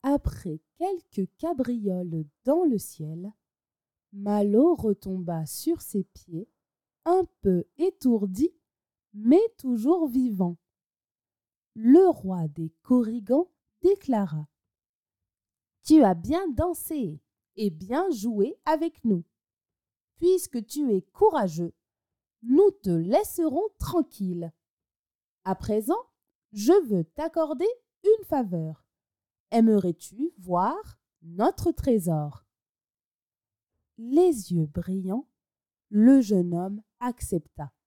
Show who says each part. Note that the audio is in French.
Speaker 1: Après quelques cabrioles dans le ciel, Malo retomba sur ses pieds, un peu étourdi, mais toujours vivant. Le roi des Korrigans déclara: Tu as bien dansé et bien joué avec nous. Puisque tu es courageux, nous te laisserons tranquille. À présent, je veux t'accorder une faveur. Aimerais-tu voir notre trésor? Les yeux brillants, le jeune homme accepta.